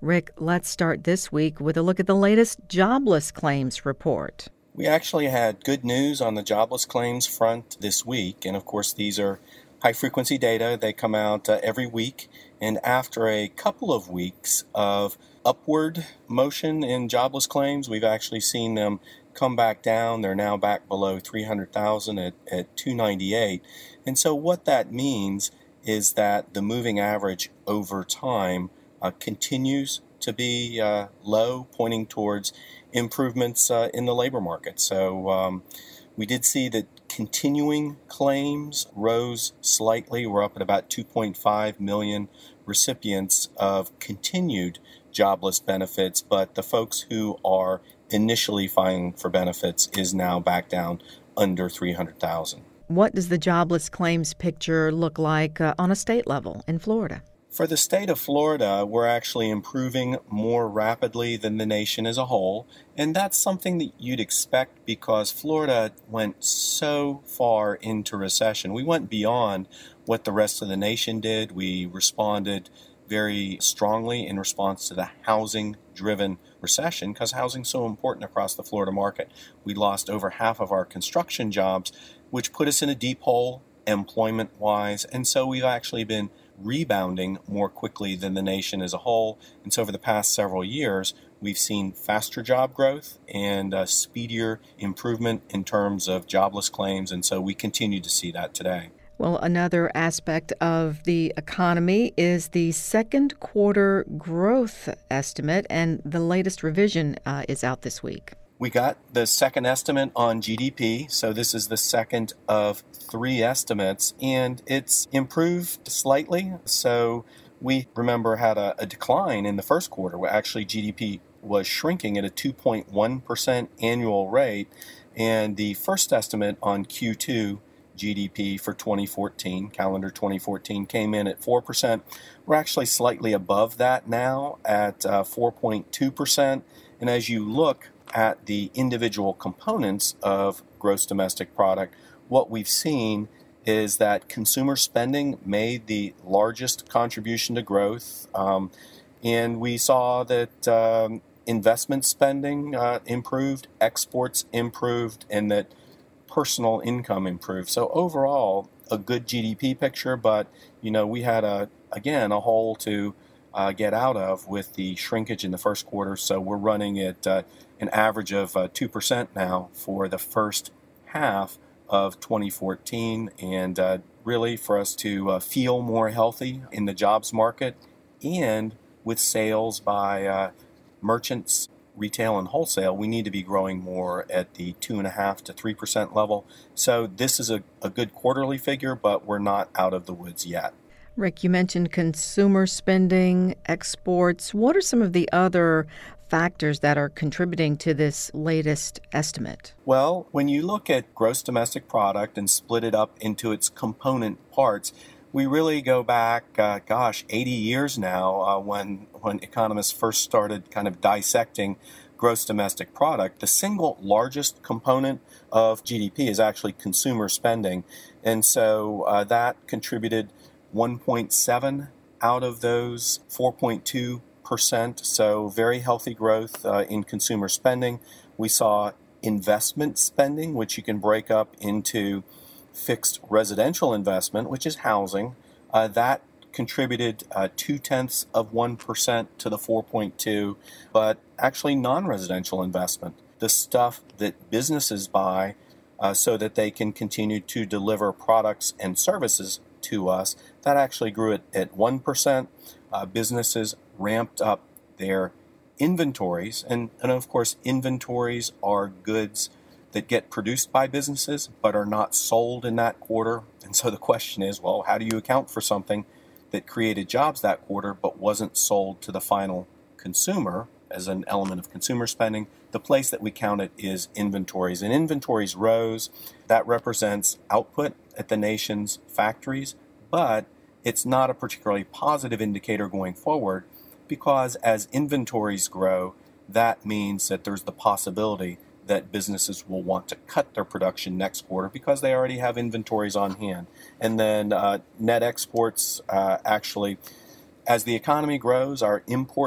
Rick, let's start this week with a look at the latest jobless claims report. We actually had good news on the jobless claims front this week. And of course, these are high-frequency data. They come out every week. And after a couple of weeks of upward motion in jobless claims, we've actually seen them come back down. They're now back below 300,000 at 298. And so what that means is that the moving average over time continues to be low, pointing towards improvements in the labor market. So we did see that continuing claims rose slightly. We're up at about 2.5 million recipients of continued jobless benefits, but the folks who are initially filing for benefits is now back down under 300,000. What does the jobless claims picture look like on a state level in Florida? For the state of Florida, we're actually improving more rapidly than the nation as a whole, and that's something that you'd expect because Florida went so far into recession. We went beyond what the rest of the nation did. We responded very strongly in response to the housing-driven recession because housing's so important across the Florida market. We lost over half of our construction jobs, which put us in a deep hole employment-wise, and so we've actually been rebounding more quickly than the nation as a whole. And so over the past several years, we've seen faster job growth and speedier improvement in terms of jobless claims. And so we continue to see that today. Well, another aspect of the economy is the second quarter growth estimate, and the latest revision is out this week. We got the second estimate on GDP, so this is the second of three estimates, and it's improved slightly. So we remember had a decline in the first quarter where actually GDP was shrinking at a 2.1% annual rate, and the first estimate on Q2 GDP for 2014, calendar 2014, came in at 4%. We're actually slightly above that now at 4.2%, and as you look at the individual components of gross domestic product, what we've seen is that consumer spending made the largest contribution to growth, and we saw that investment spending improved, exports improved, and that personal income improved. So overall, a good GDP picture, but we had a hole to get out of with the shrinkage in the first quarter. So we're running at an average of 2% now for the first half of 2014, and really for us to feel more healthy in the jobs market and with sales by merchants, retail and wholesale, we need to be growing more at the 2.5% to 3% level. So this is a good quarterly figure, but we're not out of the woods yet. Rick, you mentioned consumer spending, exports. What are some of the other factors that are contributing to this latest estimate? Well, when you look at gross domestic product and split it up into its component parts, we really go back, 80 years now when economists first started kind of dissecting gross domestic product. The single largest component of GDP is actually consumer spending. And so that contributed 1.7 out of those 4.2%. So very healthy growth in consumer spending. We saw investment spending, which you can break up into fixed residential investment, which is housing. That contributed 0.2% to the 4.2, but actually non-residential investment, the stuff that businesses buy so that they can continue to deliver products and services to us, that actually grew at 1%. Businesses ramped up their inventories, and of course inventories are goods that get produced by businesses but are not sold in that quarter. And so the question is, well, how do you account for something that created jobs that quarter but wasn't sold to the final consumer as an element of consumer spending? The place that we count it is inventories, and inventories rose. That represents output at the nation's factories, but it's not a particularly positive indicator going forward, because as inventories grow, that means that there's the possibility that businesses will want to cut their production next quarter because they already have inventories on hand. And then net exports, actually, as the economy grows, our imports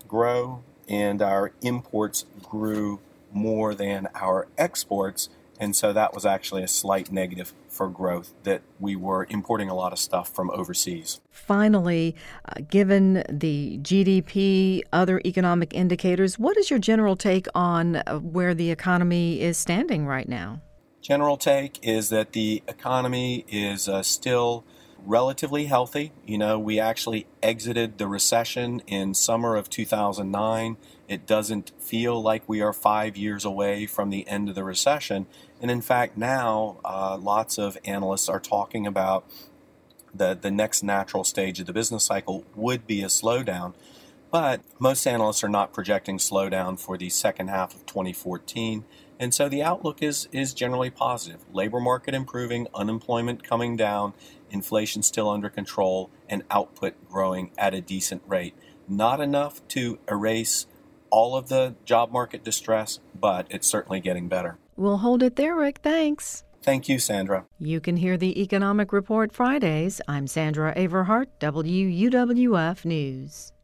grow, and our imports grew more than our exports. And so that was actually a slight negative for growth, that we were importing a lot of stuff from overseas. Finally, given the GDP, other economic indicators, what is your general take on where the economy is standing right now? General take is that the economy is still relatively healthy. We actually exited the recession in summer of 2009. It doesn't feel like we are 5 years away from the end of the recession. And in fact, now lots of analysts are talking about the next natural stage of the business cycle would be a slowdown. But most analysts are not projecting slowdown for the second half of 2014. And so the outlook is generally positive. Labor market improving, unemployment coming down, inflation still under control, and output growing at a decent rate. Not enough to erase all of the job market distress, but it's certainly getting better. We'll hold it there, Rick. Thanks. Thank you, Sandra. You can hear the Economic Report Fridays. I'm Sandra Averhart, WUWF News.